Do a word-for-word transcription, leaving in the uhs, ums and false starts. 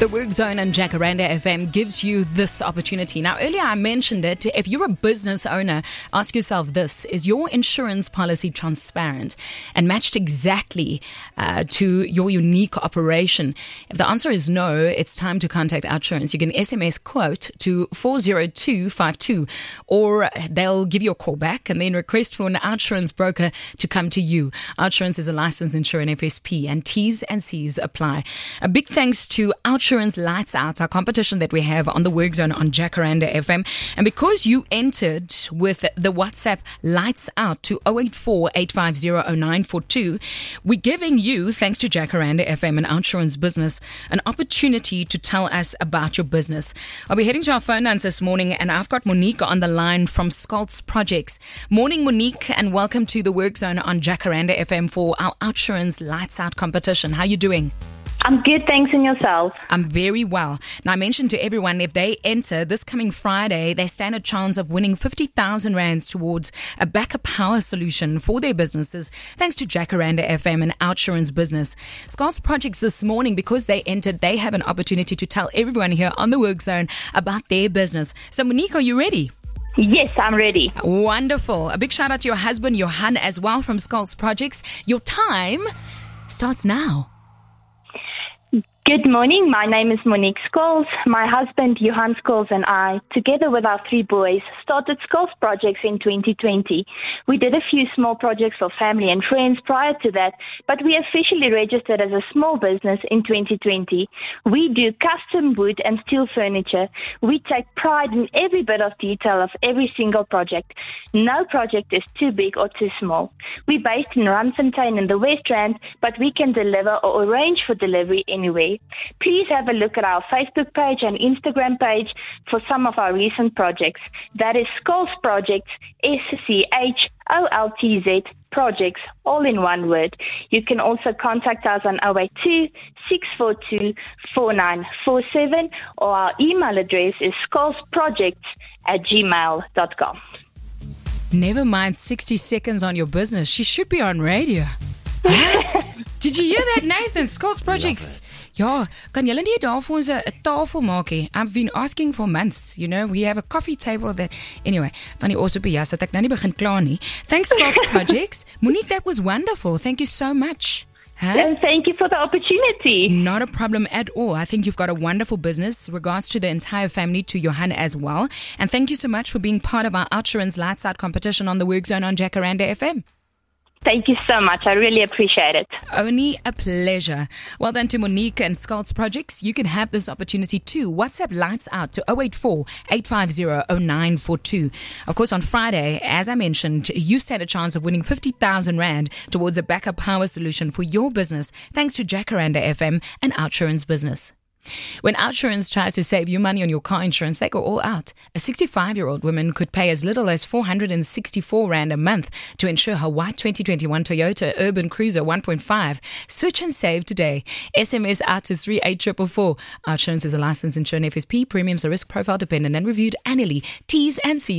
The Work Zone on Jacaranda F M gives you this opportunity. Now, earlier I mentioned it. If you're a business owner, ask yourself this. Is your insurance policy transparent and matched exactly uh, to your unique operation? If the answer is no, it's time to contact Outsurance. You can S M S quote to four zero two five two, or they'll give you a call back and then request for an Outsurance broker to come to you. Outsurance is a licensed insurer in F S P, and T's and C's apply. A big thanks to Outsurance Lights Out, our competition that we have on the Work Zone on Jacaranda F M. And because you entered with the WhatsApp Lights Out to zero eight four, eight five zero, zero nine four two, we're giving you, thanks to Jacaranda F M and Outsurance Business, an opportunity to tell us about your business. I'll be heading to our phone lines this morning, and I've got Monique on the line from Skaltz Projects. Morning, Monique, and welcome to the Work Zone on Jacaranda F M for our Outsurance Lights Out competition. How are you doing? I'm good, thanks, and yourself? I'm very well. Now, I mentioned to everyone, if they enter this coming Friday, they stand a chance of winning fifty thousand rands towards a backup power solution for their businesses, thanks to Jacaranda F M and Outsurance Business. Skaltz Projects this morning, because they entered, they have an opportunity to tell everyone here on the Work Zone about their business. So, Monique, are you ready? Yes, I'm ready. Wonderful. A big shout out to your husband, Johan, as well, from Skaltz Projects. Your time starts now. Good morning. My name is Monique Scholes. My husband, Johan Scholes, and I, together with our three boys, started Skaltz Projects in twenty twenty. We did a few small projects for family and friends prior to that, but we officially registered as a small business in twenty twenty. We do custom wood and steel furniture. We take pride in every bit of detail of every single project. No project is too big or too small. We're based in Randfontein in the West Rand, but we can deliver or arrange for delivery anywhere. Please have a look at our Facebook page and Instagram page for some of our recent projects. That is Skaltz Projects, S C H O L T Z Projects, all in one word. You can also contact us on zero eight two, six four two, four nine four seven, or our email address is skaltzprojects at gmail dot com. Never mind sixty seconds on your business. She should be on radio. Huh? Did you hear that, Nathan? Skaltz Projects. Ja, kan julle nie daar vir ons 'n tafel maak hê? I've been asking for months, you know. We have a coffee table that... Anyway, van die oorsope jas het ek nou nie begin kla nie. Thanks, Skaltz Projects. Monique, that was wonderful. Thank you so much. Huh? And thank you for the opportunity. Not a problem at all. I think you've got a wonderful business. Regards to the entire family, to Johan as well. And thank you so much for being part of our Outsurance Lights Out competition on the Work Zone on Jacaranda F M. Thank you so much. I really appreciate it. Only a pleasure. Well done to Monique and Skaltz Projects. You can have this opportunity too. WhatsApp Lights Out to zero eight four, eight five zero, zero nine four two. Of course, on Friday, as I mentioned, you stand a chance of winning fifty thousand rand towards a backup power solution for your business, thanks to Jacaranda F M and Outsurance Business. When Outsurance tries to save you money on your car insurance, they go all out. A sixty-five-year-old woman could pay as little as four hundred sixty-four rand a month to insure her white twenty twenty-one Toyota Urban Cruiser one point five. Switch and save today. S M S out to three eight four four four. Outsurance is a licensed insurer in F S P. Premiums are risk profile dependent and reviewed annually. T's and C's.